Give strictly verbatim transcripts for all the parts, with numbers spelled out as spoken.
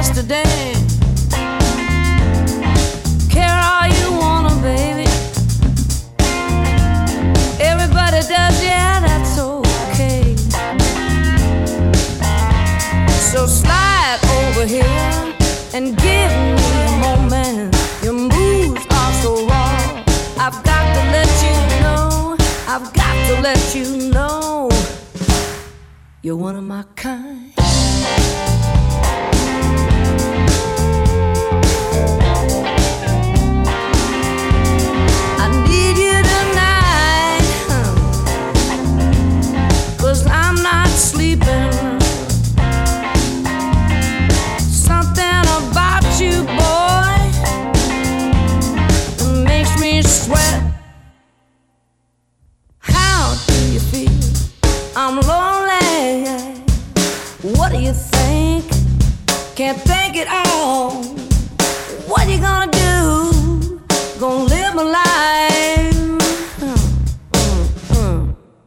yesterday. Care all you wanna, baby. Everybody does, yeah, that's okay. So slide over here and give me a moment. Your moves are so raw. I've got to let you know, I've got to let you know, you're one of my kind. I need you tonight, 'cause I'm not sleeping. Something about you, boy, makes me sweat. How do you feel? I'm lonely. What do you think? Can't think it all. What you gonna do? Gonna live my life. Mm, mm, mm.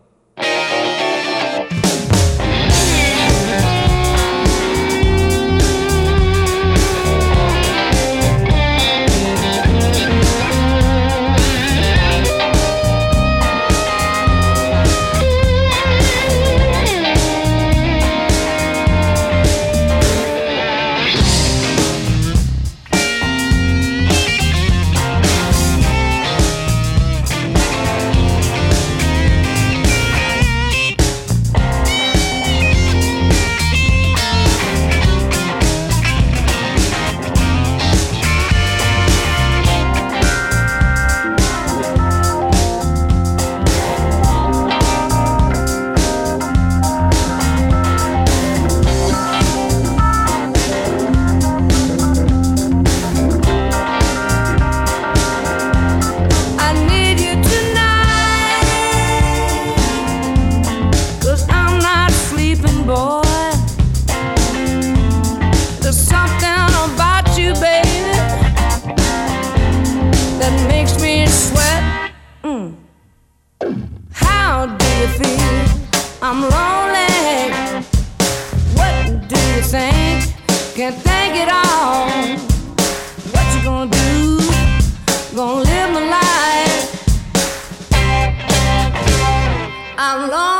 I'm lonely. What do you think? Can't think it all. What you gonna do? Gonna live my life. I'm lonely.